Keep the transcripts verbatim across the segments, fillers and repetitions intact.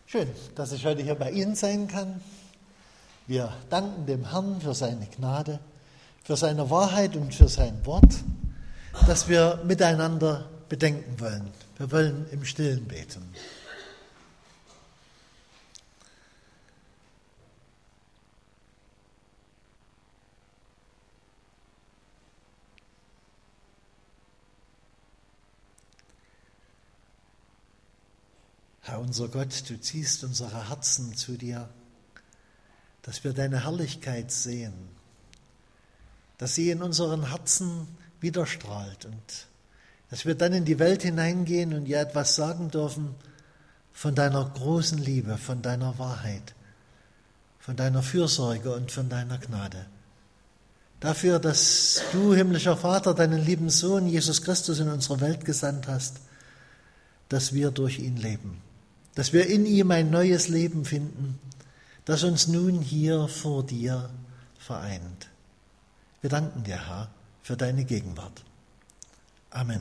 Schön, dass ich heute hier bei Ihnen sein kann. Wir danken dem Herrn für seine Gnade, für seine Wahrheit und für sein Wort, das wir miteinander bedenken wollen. Wir wollen im Stillen beten. Herr unser Gott, du ziehst unsere Herzen zu dir, dass wir deine Herrlichkeit sehen, dass sie in unseren Herzen widerstrahlt und dass wir dann in die Welt hineingehen und ihr etwas sagen dürfen von deiner großen Liebe, von deiner Wahrheit, von deiner Fürsorge und von deiner Gnade. Dafür, dass du, himmlischer Vater, deinen lieben Sohn Jesus Christus in unsere Welt gesandt hast, dass wir durch ihn leben. Dass wir in ihm ein neues Leben finden, das uns nun hier vor dir vereint. Wir danken dir, Herr, für deine Gegenwart. Amen.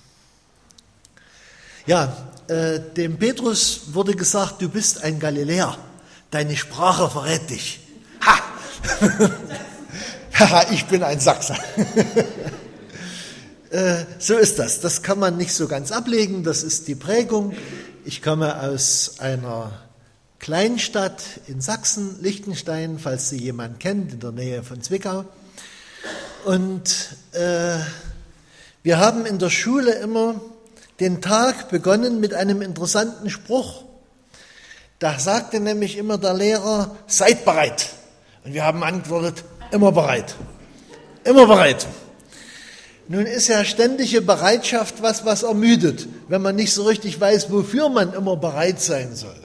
Ja, äh, dem Petrus wurde gesagt, du bist ein Galiläer, deine Sprache verrät dich. Ha! Haha, ich bin ein Sachse. äh, so ist das, das kann man nicht so ganz ablegen, das ist die Prägung. Ich komme aus einer Kleinstadt in Sachsen, Liechtenstein, falls Sie jemand kennt, in der Nähe von Zwickau. Und äh, wir haben in der Schule immer den Tag begonnen mit einem interessanten Spruch. Da sagte nämlich immer der Lehrer, seid bereit. Und wir haben antwortet, immer bereit. Immer bereit. Nun ist ja ständige Bereitschaft was, was ermüdet, wenn man nicht so richtig weiß, wofür man immer bereit sein soll.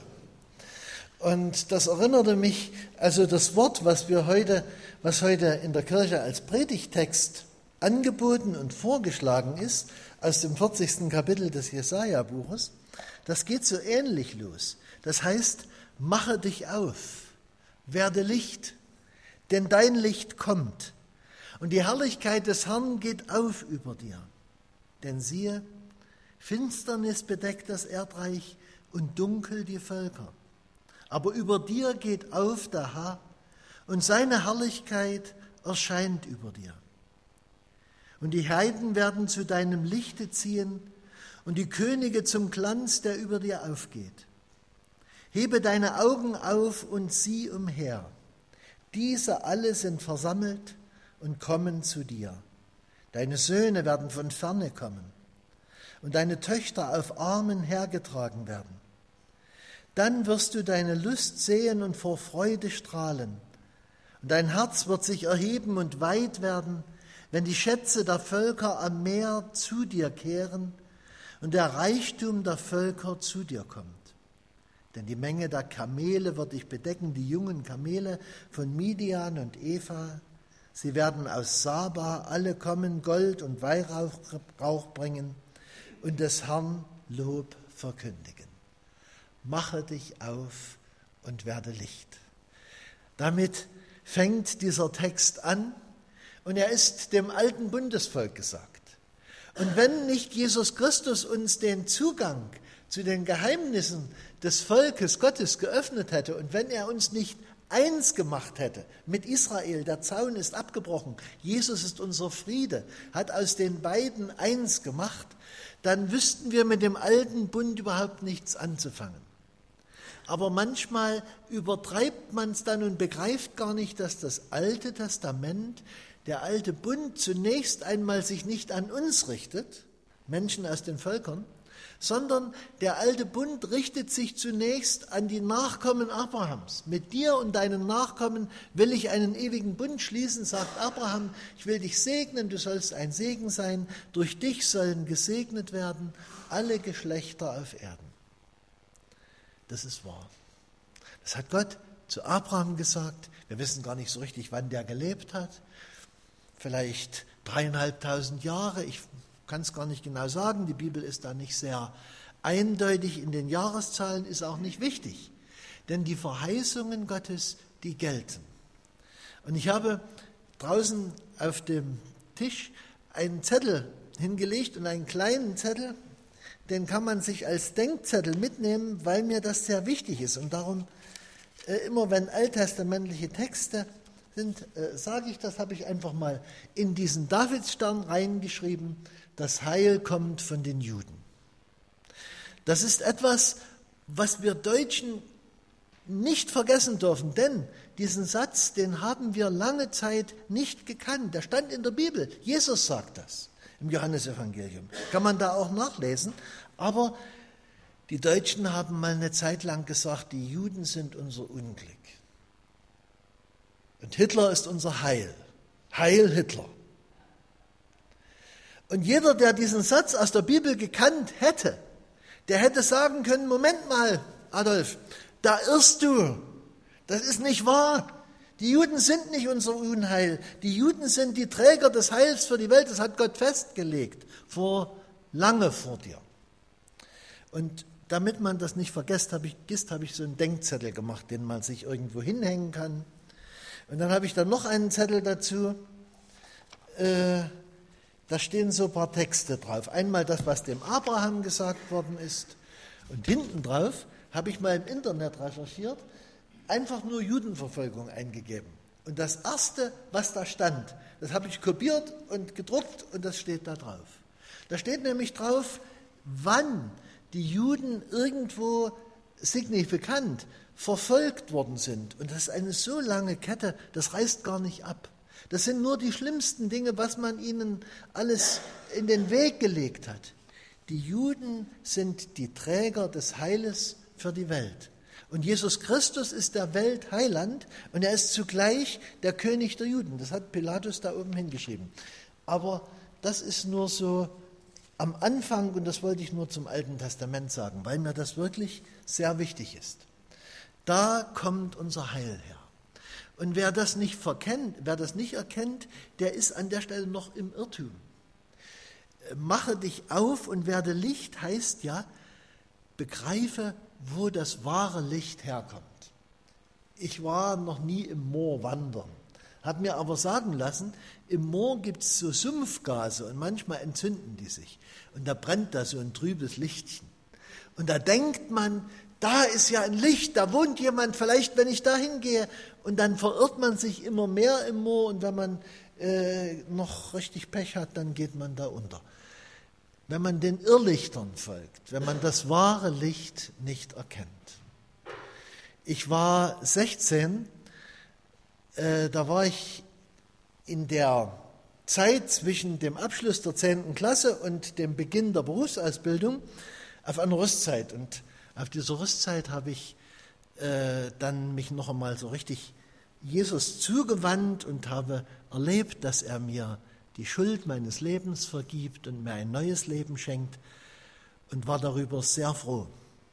Und das erinnerte mich, also das Wort, was wir heute, was heute in der Kirche als Predigtext angeboten und vorgeschlagen ist, aus dem vierzigsten Kapitel des Jesaja-Buches, das geht so ähnlich los. Das heißt, mache dich auf, werde Licht, denn dein Licht kommt. Und die Herrlichkeit des Herrn geht auf über dir. Denn siehe, Finsternis bedeckt das Erdreich und dunkel die Völker. Aber über dir geht auf der Herr und seine Herrlichkeit erscheint über dir. Und die Heiden werden zu deinem Lichte ziehen und die Könige zum Glanz, der über dir aufgeht. Hebe deine Augen auf und sieh umher. Diese alle sind versammelt und kommen zu dir. Deine Söhne werden von ferne kommen und deine Töchter auf Armen hergetragen werden. Dann wirst du deine Lust sehen und vor Freude strahlen. Und dein Herz wird sich erheben und weit werden, wenn die Schätze der Völker am Meer zu dir kehren und der Reichtum der Völker zu dir kommt. Denn die Menge der Kamele wird dich bedecken, die jungen Kamele von Midian und Eva. Sie werden aus Saba alle kommen, Gold und Weihrauch bringen und des Herrn Lob verkündigen. Mache dich auf und werde Licht. Damit fängt dieser Text an und er ist dem alten Bundesvolk gesagt. Und wenn nicht Jesus Christus uns den Zugang zu den Geheimnissen des Volkes Gottes geöffnet hätte und wenn er uns nicht eins gemacht hätte mit Israel, der Zaun ist abgebrochen, Jesus ist unser Friede, hat aus den beiden eins gemacht, dann wüssten wir mit dem alten Bund überhaupt nichts anzufangen. Aber manchmal übertreibt man es dann und begreift gar nicht, dass das Alte Testament, der alte Bund zunächst einmal sich nicht an uns richtet, Menschen aus den Völkern, sondern der alte Bund richtet sich zunächst an die Nachkommen Abrahams. Mit dir und deinen Nachkommen will ich einen ewigen Bund schließen, sagt Abraham, ich will dich segnen, du sollst ein Segen sein, durch dich sollen gesegnet werden alle Geschlechter auf Erden. Das ist wahr. Das hat Gott zu Abraham gesagt. Wir wissen gar nicht so richtig, wann der gelebt hat. Vielleicht dreieinhalbtausend Jahre, ich kann es gar nicht genau sagen, die Bibel ist da nicht sehr eindeutig in den Jahreszahlen, ist auch nicht wichtig, denn die Verheißungen Gottes, die gelten. Und ich habe draußen auf dem Tisch einen Zettel hingelegt und einen kleinen Zettel, den kann man sich als Denkzettel mitnehmen, weil mir das sehr wichtig ist. Und darum, äh, immer wenn alttestamentliche Texte sind, äh, sage ich, das habe ich einfach mal in diesen Davidsstern reingeschrieben, das Heil kommt von den Juden. Das ist etwas, was wir Deutschen nicht vergessen dürfen, denn diesen Satz, den haben wir lange Zeit nicht gekannt. Der stand in der Bibel. Jesus sagt das im Johannesevangelium. Kann man da auch nachlesen. Aber die Deutschen haben mal eine Zeit lang gesagt, die Juden sind unser Unglück. Und Hitler ist unser Heil. Heil Hitler. Und jeder, der diesen Satz aus der Bibel gekannt hätte, der hätte sagen können, Moment mal, Adolf, da irrst du. Das ist nicht wahr. Die Juden sind nicht unser Unheil. Die Juden sind die Träger des Heils für die Welt. Das hat Gott festgelegt, vor, lange vor dir. Und damit man das nicht vergisst, habe ich, habe ich so einen Denkzettel gemacht, den man sich irgendwo hinhängen kann. Und dann habe ich dann noch einen Zettel dazu. Äh, da stehen so ein paar Texte drauf. Einmal das, was dem Abraham gesagt worden ist. Und hinten drauf habe ich mal im Internet recherchiert, einfach nur Judenverfolgung eingegeben. Und das Erste, was da stand, das habe ich kopiert und gedruckt und das steht da drauf. Da steht nämlich drauf, wann die Juden irgendwo signifikant verfolgt worden sind. Und das ist eine so lange Kette, das reißt gar nicht ab. Das sind nur die schlimmsten Dinge, was man ihnen alles in den Weg gelegt hat. Die Juden sind die Träger des Heiles für die Welt. Und Jesus Christus ist der Weltheiland und er ist zugleich der König der Juden. Das hat Pilatus da oben hingeschrieben. Aber das ist nur so am Anfang und das wollte ich nur zum Alten Testament sagen, weil mir das wirklich sehr wichtig ist. Da kommt unser Heil her. Und wer das nicht verkennt, wer das nicht erkennt, der ist an der Stelle noch im Irrtum. Mache dich auf und werde Licht heißt ja, begreife, wo das wahre Licht herkommt. Ich war noch nie im Moor wandern, habe mir aber sagen lassen, im Moor gibt es so Sumpfgase und manchmal entzünden die sich. Und da brennt da so ein trübes Lichtchen. Und da denkt man, da ist ja ein Licht, da wohnt jemand, vielleicht wenn ich da hingehe. Und dann verirrt man sich immer mehr im Moor und wenn man äh, noch richtig Pech hat, dann geht man da unter. Wenn man den Irrlichtern folgt, wenn man das wahre Licht nicht erkennt. Ich war sechzehn, äh, da war ich in der Zeit zwischen dem Abschluss der zehnten Klasse und dem Beginn der Berufsausbildung auf einer Rüstzeit. Und auf dieser Rüstzeit habe ich äh, dann mich noch einmal so richtig Jesus zugewandt und habe erlebt, dass er mir die Schuld meines Lebens vergibt und mir ein neues Leben schenkt und war darüber sehr froh.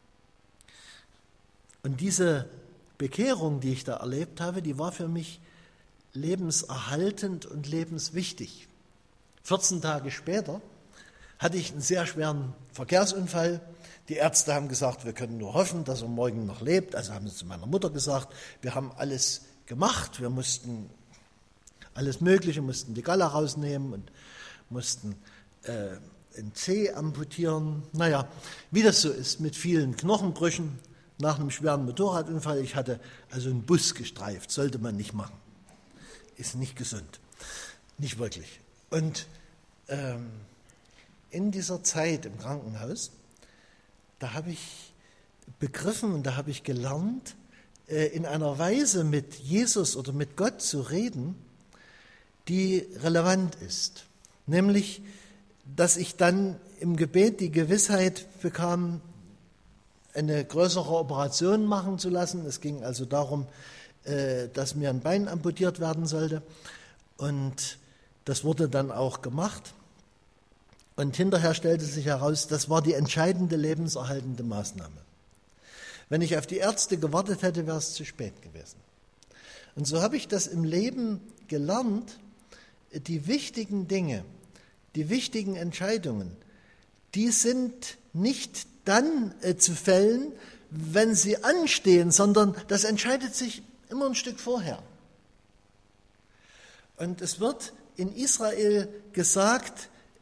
Und diese Bekehrung, die ich da erlebt habe, die war für mich lebenserhaltend und lebenswichtig. vierzehn Tage später hatte ich einen sehr schweren Verkehrsunfall. Die Ärzte haben gesagt, wir können nur hoffen, dass er morgen noch lebt. Also haben sie zu meiner Mutter gesagt, wir haben alles gemacht, wir mussten alles Mögliche, mussten die Galle rausnehmen und mussten äh, ein Zeh amputieren. Naja, wie das so ist mit vielen Knochenbrüchen nach einem schweren Motorradunfall. Ich hatte also einen Bus gestreift, sollte man nicht machen. Ist nicht gesund, nicht wirklich. Und ähm, in dieser Zeit im Krankenhaus, da habe ich begriffen und da habe ich gelernt, äh, in einer Weise mit Jesus oder mit Gott zu reden, die relevant ist. Nämlich, dass ich dann im Gebet die Gewissheit bekam, eine größere Operation machen zu lassen. Es ging also darum, dass mir ein Bein amputiert werden sollte. Und das wurde dann auch gemacht. Und hinterher stellte sich heraus, das war die entscheidende lebenserhaltende Maßnahme. Wenn ich auf die Ärzte gewartet hätte, wäre es zu spät gewesen. Und so habe ich das im Leben gelernt, die wichtigen Dinge, die wichtigen Entscheidungen, die sind nicht dann äh, zu fällen, wenn sie anstehen, sondern das entscheidet sich immer ein Stück vorher. Und es wird in Israel gesagt,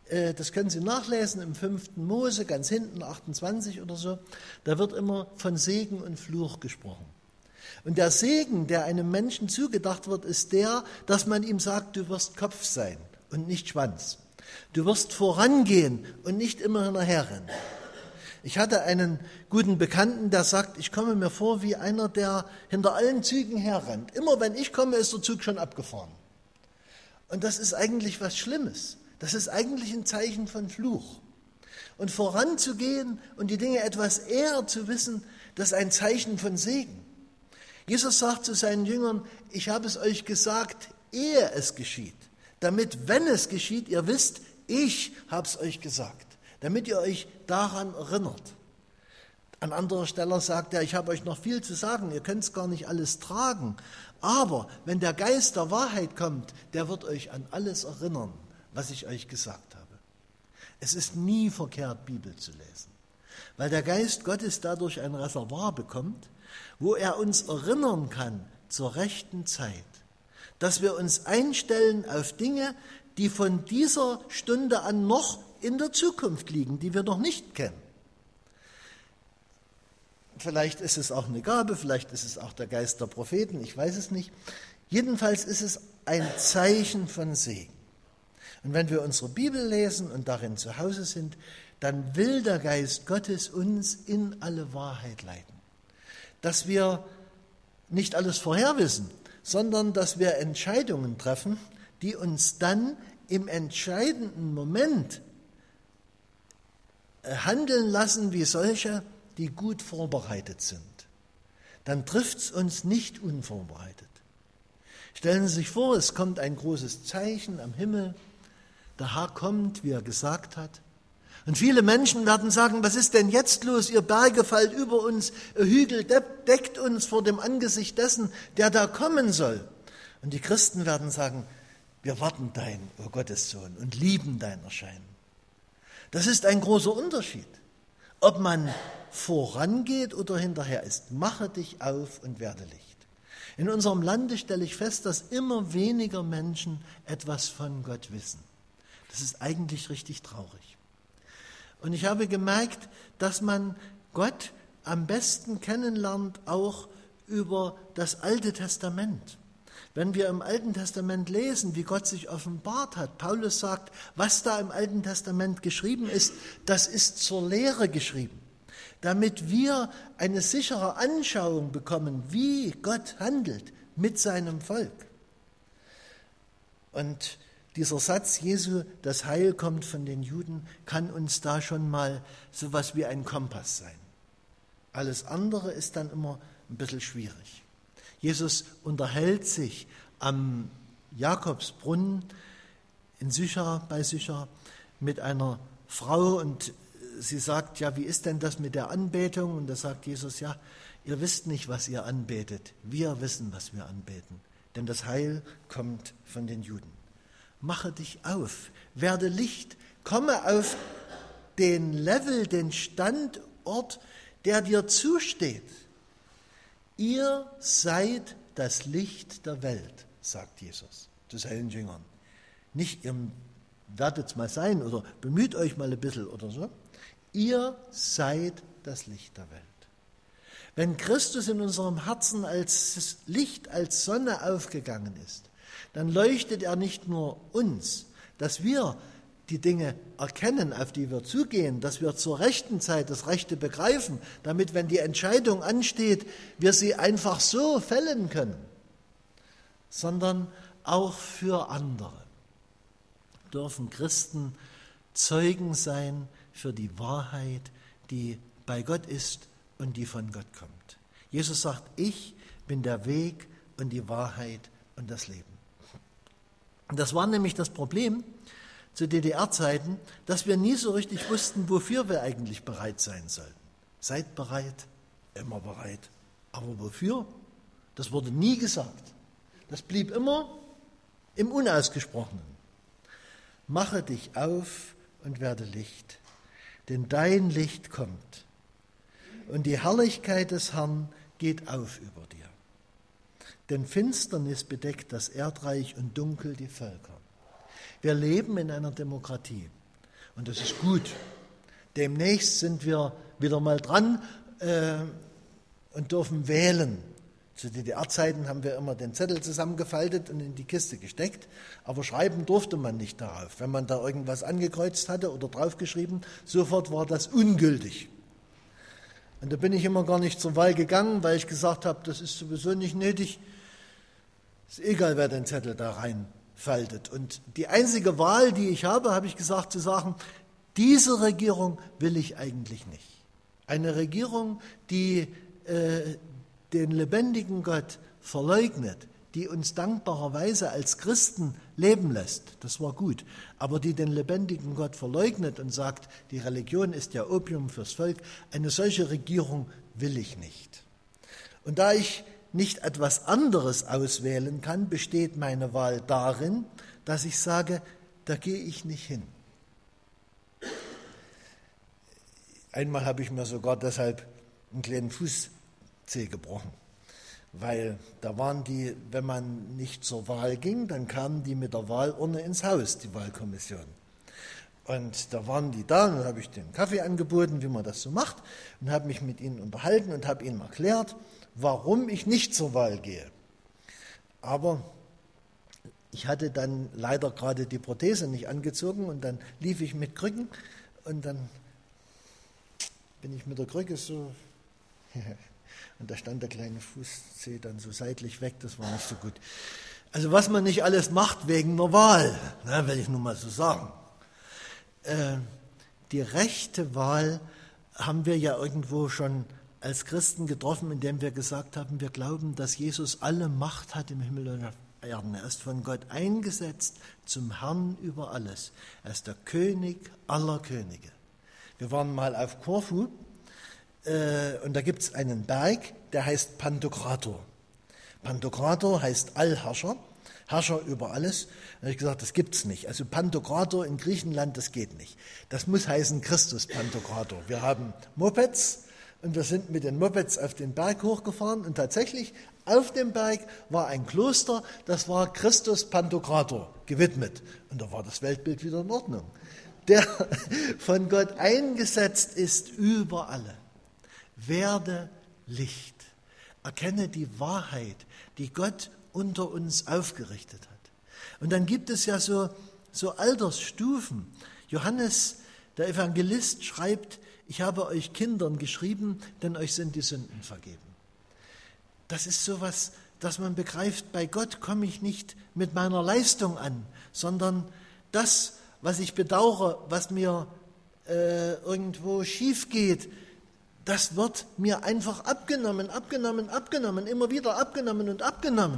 Das können Sie nachlesen im fünften Mose, ganz hinten, achtundzwanzig oder so. Da wird immer von Segen und Fluch gesprochen. Und der Segen, der einem Menschen zugedacht wird, ist der, dass man ihm sagt, du wirst Kopf sein und nicht Schwanz. Du wirst vorangehen und nicht immer hinterherrennen. Ich hatte einen guten Bekannten, der sagt, ich komme mir vor wie einer, der hinter allen Zügen herrennt. Immer wenn ich komme, ist der Zug schon abgefahren. Und das ist eigentlich was Schlimmes. Das ist eigentlich ein Zeichen von Fluch. Und voranzugehen und die Dinge etwas eher zu wissen, das ist ein Zeichen von Segen. Jesus sagt zu seinen Jüngern, ich habe es euch gesagt, ehe es geschieht, damit, wenn es geschieht, ihr wisst, ich habe es euch gesagt, damit ihr euch daran erinnert. An anderer Stelle sagt er, ich habe euch noch viel zu sagen, ihr könnt es gar nicht alles tragen, aber wenn der Geist der Wahrheit kommt, der wird euch an alles erinnern, was ich euch gesagt habe. Es ist nie verkehrt, Bibel zu lesen, weil der Geist Gottes dadurch ein Reservoir bekommt, wo er uns erinnern kann zur rechten Zeit, dass wir uns einstellen auf Dinge, die von dieser Stunde an noch in der Zukunft liegen, die wir noch nicht kennen. Vielleicht ist es auch eine Gabe, vielleicht ist es auch der Geist der Propheten, ich weiß es nicht. Jedenfalls ist es ein Zeichen von Segen. Und wenn wir unsere Bibel lesen und darin zu Hause sind, dann will der Geist Gottes uns in alle Wahrheit leiten. Dass wir nicht alles vorher wissen, sondern dass wir Entscheidungen treffen, die uns dann im entscheidenden Moment handeln lassen wie solche, die gut vorbereitet sind. Dann trifft es uns nicht unvorbereitet. Stellen Sie sich vor, es kommt ein großes Zeichen am Himmel, der Herr kommt, wie er gesagt hat. Und viele Menschen werden sagen, was ist denn jetzt los? Ihr Berge fallt über uns, ihr Hügel deckt uns vor dem Angesicht dessen, der da kommen soll. Und die Christen werden sagen, wir warten dein, o Gottes Sohn, und lieben dein Erscheinen. Das ist ein großer Unterschied, ob man vorangeht oder hinterher ist. Mache dich auf und werde Licht. In unserem Lande stelle ich fest, dass immer weniger Menschen etwas von Gott wissen. Das ist eigentlich richtig traurig. Und ich habe gemerkt, dass man Gott am besten kennenlernt, auch über das Alte Testament. Wenn wir im Alten Testament lesen, wie Gott sich offenbart hat, Paulus sagt, was da im Alten Testament geschrieben ist, das ist zur Lehre geschrieben, damit wir eine sichere Anschauung bekommen, wie Gott handelt mit seinem Volk. Und dieser Satz Jesu, das Heil kommt von den Juden, kann uns da schon mal so etwas wie ein Kompass sein. Alles andere ist dann immer ein bisschen schwierig. Jesus unterhält sich am Jakobsbrunnen in Sychar, bei Sychar mit einer Frau und sie sagt, ja, wie ist denn das mit der Anbetung? Und da sagt Jesus, ja, ihr wisst nicht, was ihr anbetet. Wir wissen, was wir anbeten, denn das Heil kommt von den Juden. Mache dich auf, werde Licht, komme auf den Level, den Standort, der dir zusteht. Ihr seid das Licht der Welt, sagt Jesus zu seinen Jüngern. Nicht, ihr werdet es mal sein oder bemüht euch mal ein bisschen oder so. Ihr seid das Licht der Welt. Wenn Christus in unserem Herzen als Licht, als Sonne aufgegangen ist, dann leuchtet er nicht nur uns, dass wir die Dinge erkennen, auf die wir zugehen, dass wir zur rechten Zeit das Rechte begreifen, damit, wenn die Entscheidung ansteht, wir sie einfach so fällen können, sondern auch für andere dürfen Christen Zeugen sein für die Wahrheit, die bei Gott ist und die von Gott kommt. Jesus sagt, ich bin der Weg und die Wahrheit und das Leben. Und das war nämlich das Problem zu D D R-Zeiten, dass wir nie so richtig wussten, wofür wir eigentlich bereit sein sollten. Seid bereit, immer bereit. Aber wofür? Das wurde nie gesagt. Das blieb immer im Unausgesprochenen. Mache dich auf und werde Licht, denn dein Licht kommt. Und die Herrlichkeit des Herrn geht auf über dir. Denn Finsternis bedeckt das Erdreich und Dunkel die Völker. Wir leben in einer Demokratie. Und das ist gut. Demnächst sind wir wieder mal dran äh, und dürfen wählen. Zu D D R-Zeiten haben wir immer den Zettel zusammengefaltet und in die Kiste gesteckt, aber schreiben durfte man nicht darauf. Wenn man da irgendwas angekreuzt hatte oder draufgeschrieben, sofort war das ungültig. Und da bin ich immer gar nicht zur Wahl gegangen, weil ich gesagt habe, das ist sowieso nicht nötig. Ist egal, wer den Zettel da reinfaltet. Und die einzige Wahl, die ich habe, habe ich gesagt, zu sagen, diese Regierung will ich eigentlich nicht. Eine Regierung, die äh, den lebendigen Gott verleugnet, die uns dankbarerweise als Christen leben lässt, das war gut, aber die den lebendigen Gott verleugnet und sagt, die Religion ist ja Opium fürs Volk, eine solche Regierung will ich nicht. Und da ich nicht etwas anderes auswählen kann, besteht meine Wahl darin, dass ich sage, da gehe ich nicht hin. Einmal habe ich mir sogar deshalb einen kleinen Fußzeh gebrochen, weil da waren die, wenn man nicht zur Wahl ging, dann kamen die mit der Wahlurne ins Haus, die Wahlkommission. Und da waren die da und dann habe ich den Kaffee angeboten, wie man das so macht, und habe mich mit ihnen unterhalten und habe ihnen erklärt, warum ich nicht zur Wahl gehe. Aber ich hatte dann leider gerade die Prothese nicht angezogen und dann lief ich mit Krücken und dann bin ich mit der Krücke so, und da stand der kleine Fußzeh dann so seitlich weg, das war nicht so gut. Also was man nicht alles macht wegen einer Wahl, ne, will ich nur mal so sagen. Äh, die rechte Wahl haben wir ja irgendwo schon als Christen getroffen, indem wir gesagt haben, wir glauben, dass Jesus alle Macht hat im Himmel und auf Erden. Er ist von Gott eingesetzt zum Herrn über alles. Er ist der König aller Könige. Wir waren mal auf Korfu äh, und da gibt es einen Berg, der heißt Pantokrator. Pantokrator heißt Allherrscher, Herrscher über alles. Da habe ich gesagt, das gibt es nicht. Also Pantokrator in Griechenland, das geht nicht. Das muss heißen Christus Pantokrator. Wir haben Mopeds und wir sind mit den Mopeds auf den Berg hochgefahren und tatsächlich auf dem Berg war ein Kloster, das war Christus Pantokrator gewidmet. Und da war das Weltbild wieder in Ordnung. Der von Gott eingesetzt ist über alle. Werde Licht. Erkenne die Wahrheit, die Gott unter uns aufgerichtet hat. Und dann gibt es ja so, so Altersstufen. Johannes, der Evangelist, schreibt, ich habe euch Kindern geschrieben, denn euch sind die Sünden vergeben. Das ist sowas, dass man begreift, bei Gott komme ich nicht mit meiner Leistung an, sondern das, was ich bedauere, was mir äh, irgendwo schief geht, das wird mir einfach abgenommen, abgenommen, abgenommen, immer wieder abgenommen und abgenommen.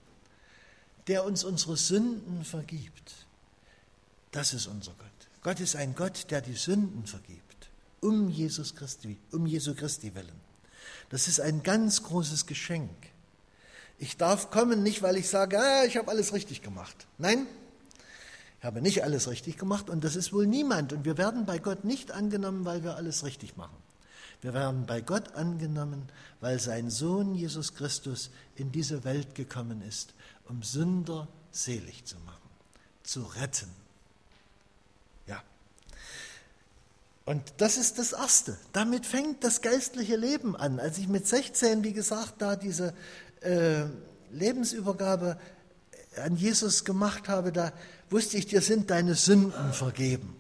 Der uns unsere Sünden vergibt. Das ist unser Gott. Gott ist ein Gott, der die Sünden vergibt. Um Jesus Christi, um Jesu Christi willen. Das ist ein ganz großes Geschenk. Ich darf kommen, nicht weil ich sage, ah, ich habe alles richtig gemacht. Nein, ich habe nicht alles richtig gemacht und das ist wohl niemand. Und wir werden bei Gott nicht angenommen, weil wir alles richtig machen. Wir werden bei Gott angenommen, weil sein Sohn Jesus Christus in diese Welt gekommen ist, um Sünder selig zu machen, zu retten. Ja. Und das ist das Erste. Damit fängt das geistliche Leben an. Als ich mit sechzehn, wie gesagt, da diese äh, Lebensübergabe an Jesus gemacht habe, da wusste ich, dir sind deine Sünden vergeben.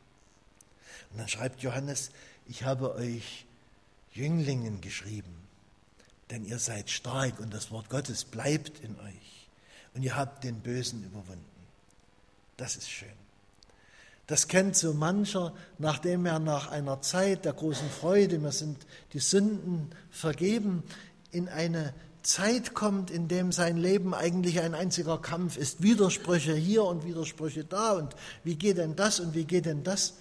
Und dann schreibt Johannes, ich habe euch Jünglingen geschrieben, denn ihr seid stark und das Wort Gottes bleibt in euch und ihr habt den Bösen überwunden. Das ist schön. Das kennt so mancher, nachdem er nach einer Zeit der großen Freude, mir sind die Sünden vergeben, in eine Zeit kommt, in dem sein Leben eigentlich ein einziger Kampf ist. Widersprüche hier und Widersprüche da und wie geht denn das und wie geht denn das?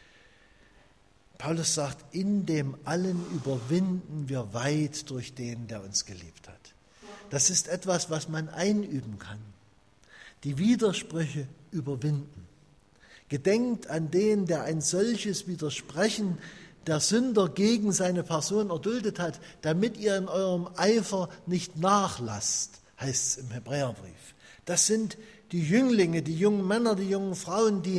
Paulus sagt, in dem allen überwinden wir weit durch den, der uns geliebt hat. Das ist etwas, was man einüben kann. Die Widersprüche überwinden. Gedenkt an den, der ein solches Widersprechen der Sünder gegen seine Person erduldet hat, damit ihr in eurem Eifer nicht nachlasst, heißt es im Hebräerbrief. Das sind die Jünglinge, die jungen Männer, die jungen Frauen, die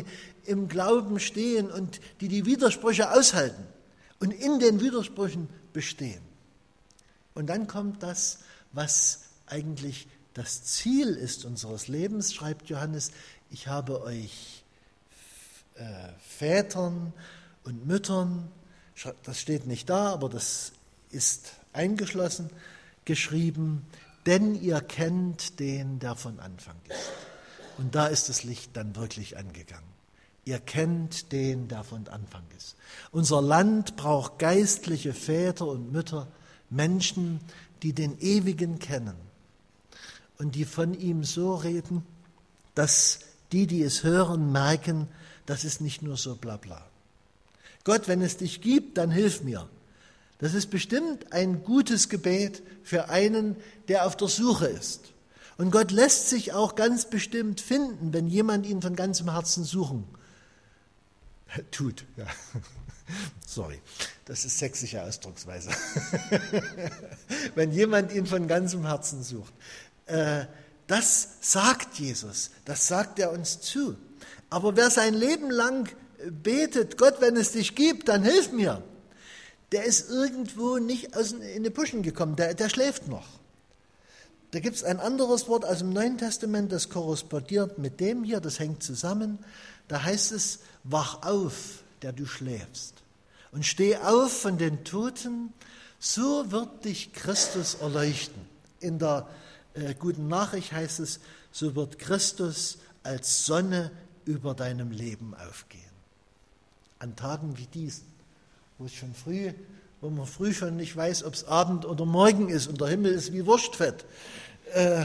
im Glauben stehen und die die Widersprüche aushalten und in den Widersprüchen bestehen. Und dann kommt das, was eigentlich das Ziel ist unseres Lebens, schreibt Johannes: Ich habe euch äh, Vätern und Müttern, das steht nicht da, aber das ist eingeschlossen, geschrieben, denn ihr kennt den, der von Anfang ist. Und da ist das Licht dann wirklich angegangen. Ihr kennt den, der von Anfang ist. Unser Land braucht geistliche Väter und Mütter, Menschen, die den Ewigen kennen und die von ihm so reden, dass die, die es hören, merken, das ist nicht nur so bla bla. Gott, wenn es dich gibt, dann hilf mir. Das ist bestimmt ein gutes Gebet für einen, der auf der Suche ist. Und Gott lässt sich auch ganz bestimmt finden, wenn jemand ihn von ganzem Herzen suchen tut. Ja. Sorry, das ist sächsische Ausdrucksweise. Wenn jemand ihn von ganzem Herzen sucht. Das sagt Jesus, das sagt er uns zu. Aber wer sein Leben lang betet, Gott, wenn es dich gibt, dann hilf mir, der ist irgendwo nicht aus in die Puschen gekommen, der, der schläft noch. Da gibt es ein anderes Wort aus dem Neuen Testament, das korrespondiert mit dem hier, das hängt zusammen. Da heißt es, wach auf, der du schläfst, und steh auf von den Toten, so wird dich Christus erleuchten. In der äh, Guten Nachricht heißt es, so wird Christus als Sonne über deinem Leben aufgehen. An Tagen wie diesen, wo es schon früh, wo man früh schon nicht weiß, ob es Abend oder Morgen ist und der Himmel ist wie Wurstfett. Äh,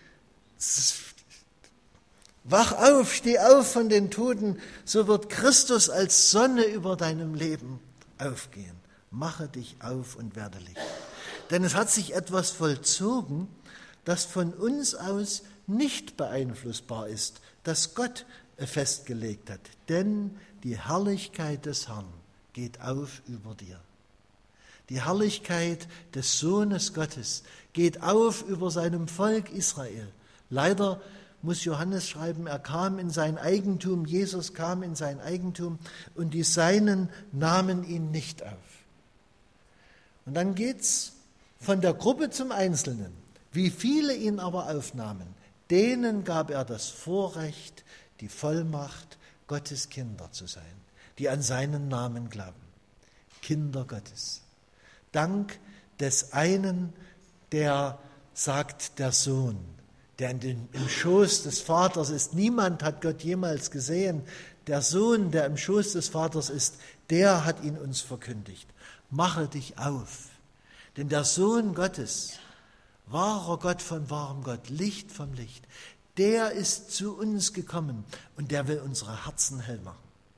wach auf, steh auf von den Toten, so wird Christus als Sonne über deinem Leben aufgehen. Mache dich auf und werde Licht. Denn es hat sich etwas vollzogen, das von uns aus nicht beeinflussbar ist, das Gott festgelegt hat. Denn die Herrlichkeit des Herrn geht auf über dir. Die Herrlichkeit des Sohnes Gottes geht auf über seinem Volk Israel. Leider muss Johannes schreiben, er kam in sein Eigentum, Jesus kam in sein Eigentum und die Seinen nahmen ihn nicht auf. Und dann geht's von der Gruppe zum Einzelnen. Wie viele ihn aber aufnahmen, denen gab er das Vorrecht, die Vollmacht, Gottes Kinder zu sein, die an seinen Namen glauben. Kinder Gottes. Dank des einen, der sagt, der Sohn, der in den, im Schoß des Vaters ist. Niemand hat Gott jemals gesehen. Der Sohn, der im Schoß des Vaters ist, der hat ihn uns verkündigt. Mache dich auf, denn der Sohn Gottes, wahrer Gott von wahrem Gott, Licht vom Licht, der ist zu uns gekommen und der will unsere Herzen hell machen.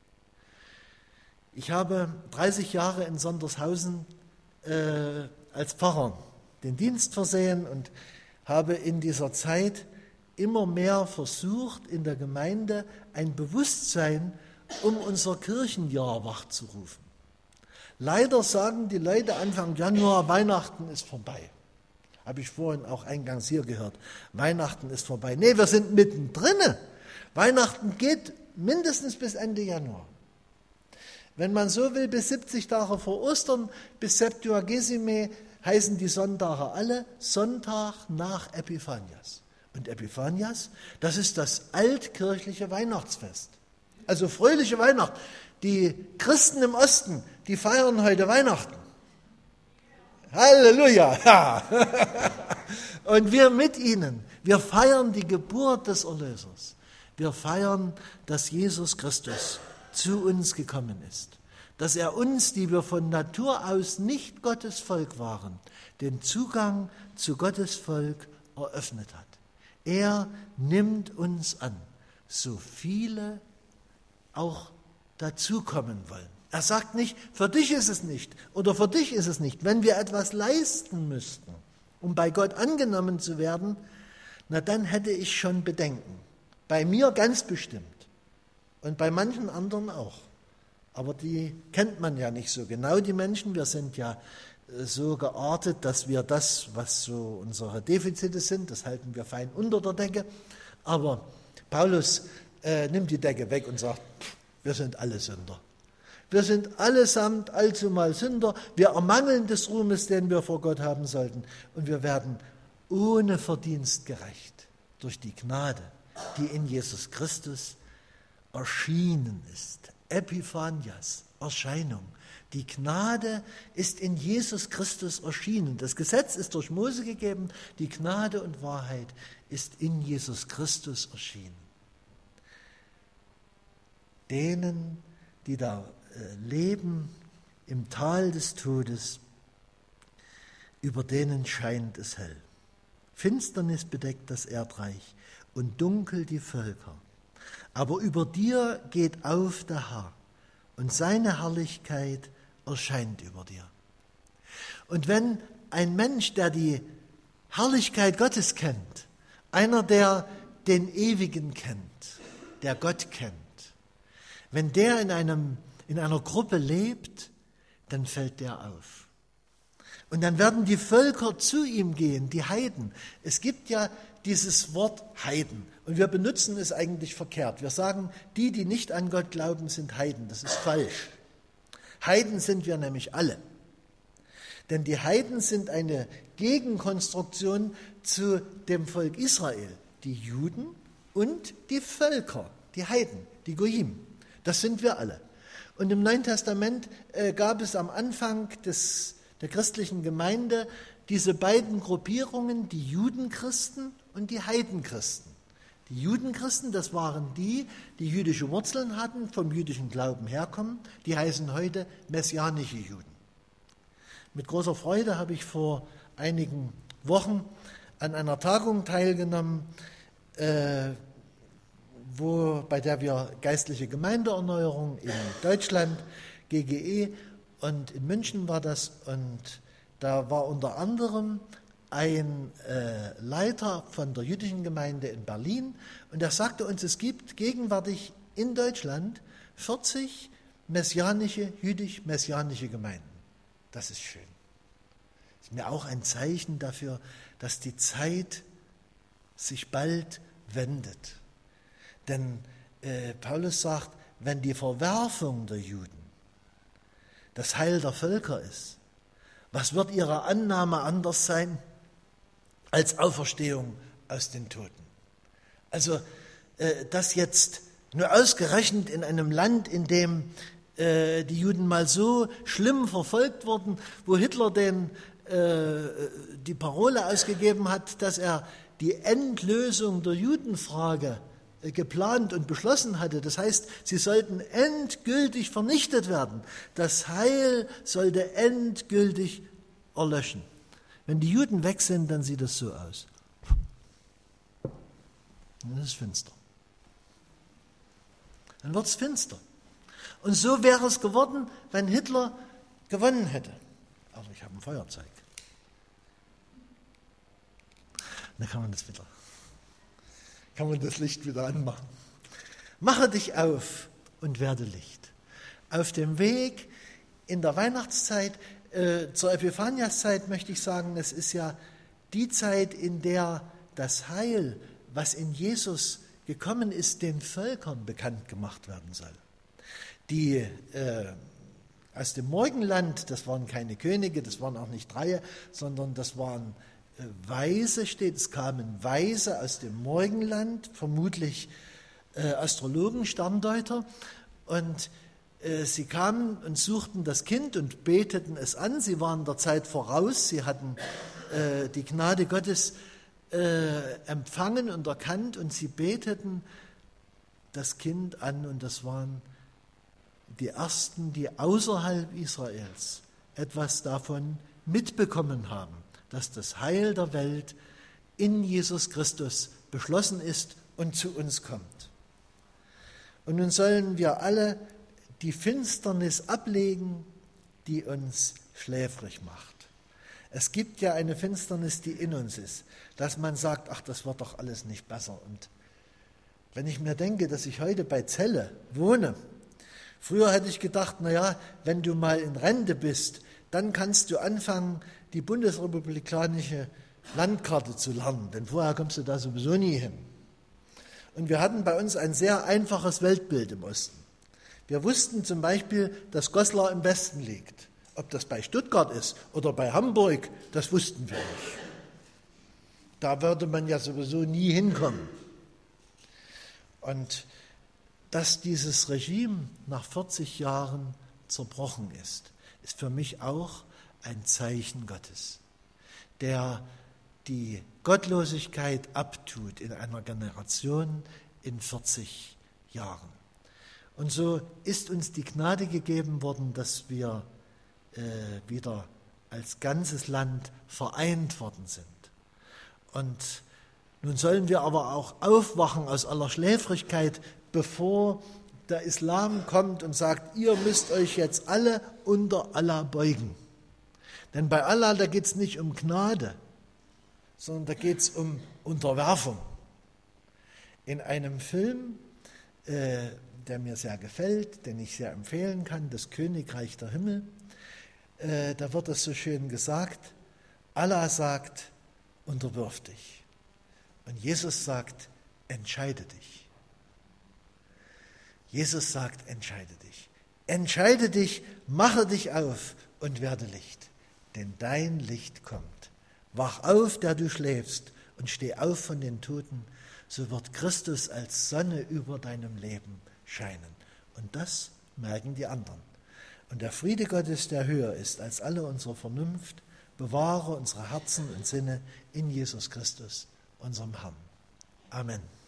Ich habe dreißig Jahre in Sondershausen äh, als Pfarrer den Dienst versehen und habe in dieser Zeit immer mehr versucht, in der Gemeinde ein Bewusstsein um unser Kirchenjahr wachzurufen. Leider sagen die Leute Anfang Januar, Weihnachten ist vorbei. Habe ich vorhin auch eingangs hier gehört. Weihnachten ist vorbei. Nee, wir sind mittendrin. Weihnachten geht mindestens bis Ende Januar. Wenn man so will, bis siebzig Tage vor Ostern, bis Septuagesime, heißen die Sonntage alle Sonntag nach Epiphanias. Und Epiphanias, das ist das altkirchliche Weihnachtsfest. Also fröhliche Weihnacht. Die Christen im Osten, die feiern heute Weihnachten. Halleluja! Ja. Und wir mit ihnen, wir feiern die Geburt des Erlösers. Wir feiern, dass Jesus Christus zu uns gekommen ist. Dass er uns, die wir von Natur aus nicht Gottes Volk waren, den Zugang zu Gottes Volk eröffnet hat. Er nimmt uns an, so viele auch dazukommen wollen. Er sagt nicht, für dich ist es nicht oder für dich ist es nicht. Wenn wir etwas leisten müssten, um bei Gott angenommen zu werden, na dann hätte ich schon Bedenken. Bei mir ganz bestimmt und bei manchen anderen auch. Aber die kennt man ja nicht so genau, die Menschen. Wir sind ja so geartet, dass wir das, was so unsere Defizite sind, das halten wir fein unter der Decke. Aber Paulus äh, nimmt die Decke weg und sagt, Wir sind alle Sünder. Wir sind allesamt allzumal Sünder. Wir ermangeln des Ruhmes, den wir vor Gott haben sollten. Und wir werden ohne Verdienst gerecht durch die Gnade, die in Jesus Christus erschienen ist. Epiphanias, Erscheinung. Die Gnade ist in Jesus Christus erschienen. Das Gesetz ist durch Mose gegeben. Die Gnade und Wahrheit ist in Jesus Christus erschienen. Denen, die da leben im Tal des Todes, über denen scheint es hell. Finsternis bedeckt das Erdreich und dunkel die Völker. Aber über dir geht auf der Herr und seine Herrlichkeit erscheint über dir. Und wenn ein Mensch, der die Herrlichkeit Gottes kennt, einer, der den Ewigen kennt, der Gott kennt, wenn der in, einem, in einer Gruppe lebt, dann fällt der auf. Und dann werden die Völker zu ihm gehen, die Heiden. Es gibt ja dieses Wort Heiden und wir benutzen es eigentlich verkehrt. Wir sagen, die, die nicht an Gott glauben, sind Heiden. Das ist falsch. Heiden sind wir nämlich alle. Denn die Heiden sind eine Gegenkonstruktion zu dem Volk Israel. Die Juden und die Völker, die Heiden, die Goyim. Das sind wir alle. Und im Neuen Testament äh, gab es am Anfang des, der christlichen Gemeinde diese beiden Gruppierungen, die Judenchristen und die Heidenchristen. Die Judenchristen, das waren die, die jüdische Wurzeln hatten, vom jüdischen Glauben herkommen, die heißen heute messianische Juden. Mit großer Freude habe ich vor einigen Wochen an einer Tagung teilgenommen, äh, wo, bei der wir geistliche Gemeindeerneuerung in Deutschland, G G E, und in München war das, und da war unter anderem ein äh, Leiter von der jüdischen Gemeinde in Berlin, und er sagte uns, es gibt gegenwärtig in Deutschland vierzig messianische, jüdisch-messianische Gemeinden. Das ist schön. Das ist mir auch ein Zeichen dafür, dass die Zeit sich bald wendet. Denn äh, Paulus sagt, wenn die Verwerfung der Juden das Heil der Völker ist, was wird ihre Annahme anders sein als Auferstehung aus den Toten? Also, äh, dass jetzt nur ausgerechnet in einem Land, in dem äh, die Juden mal so schlimm verfolgt wurden, wo Hitler den, äh, die Parole ausgegeben hat, dass er die Endlösung der Judenfrage äh, geplant und beschlossen hatte. Das heißt, sie sollten endgültig vernichtet werden. Das Heil sollte endgültig erlöschen. Wenn die Juden weg sind, dann sieht das so aus. Dann ist es finster. Dann wird es finster. Und so wäre es geworden, wenn Hitler gewonnen hätte. Aber ich habe ein Feuerzeug. Dann kann man das wieder, kann man das Licht wieder anmachen. Mache dich auf und werde Licht. Auf dem Weg in der Weihnachtszeit, äh, zur Epiphaniaszeit möchte ich sagen, es ist ja die Zeit, in der das Heil, was in Jesus gekommen ist, den Völkern bekannt gemacht werden soll. Die äh, aus dem Morgenland, das waren keine Könige, das waren auch nicht Dreie, sondern das waren äh, Weise, steht, es kamen Weise aus dem Morgenland, vermutlich äh, Astrologen, Sterndeuter, und äh, sie kamen und suchten das Kind und beteten es an. Sie waren der Zeit voraus, sie hatten äh, die Gnade Gottes äh, empfangen und erkannt, und sie beteten das Kind an, und das waren die Ersten, die außerhalb Israels etwas davon mitbekommen haben, dass das Heil der Welt in Jesus Christus beschlossen ist und zu uns kommt. Und nun sollen wir alle die Finsternis ablegen, die uns schläfrig macht. Es gibt ja eine Finsternis, die in uns ist, dass man sagt, ach, das wird doch alles nicht besser. Und wenn ich mir denke, dass ich heute bei Celle wohne, früher hätte ich gedacht, naja, wenn du mal in Rente bist, dann kannst du anfangen, die bundesrepublikanische Landkarte zu lernen, denn vorher kommst du da sowieso nie hin. Und wir hatten bei uns ein sehr einfaches Weltbild im Osten. Wir wussten zum Beispiel, dass Goslar im Westen liegt. Ob das bei Stuttgart ist oder bei Hamburg, das wussten wir nicht. Da würde man ja sowieso nie hinkommen. Und dass dieses Regime nach vierzig Jahren zerbrochen ist, ist für mich auch ein Zeichen Gottes, der die Gottlosigkeit abtut in einer Generation in vierzig Jahren. Und so ist uns die Gnade gegeben worden, dass wir äh, wieder als ganzes Land vereint worden sind. Und nun sollen wir aber auch aufwachen aus aller Schläfrigkeit, bevor der Islam kommt und sagt, ihr müsst euch jetzt alle unter Allah beugen. Denn bei Allah, da geht es nicht um Gnade, sondern da geht es um Unterwerfung. In einem Film, äh, der mir sehr gefällt, den ich sehr empfehlen kann, das Königreich der Himmel, äh, da wird es so schön gesagt, Allah sagt, unterwirf dich. Und Jesus sagt, entscheide dich. Jesus sagt, entscheide dich. Entscheide dich, mache dich auf und werde Licht, denn dein Licht kommt. Wach auf, der du schläfst, und steh auf von den Toten, so wird Christus als Sonne über deinem Leben scheinen. Und das merken die anderen. Und der Friede Gottes, der höher ist als alle unsere Vernunft, bewahre unsere Herzen und Sinne in Jesus Christus, unserem Herrn. Amen.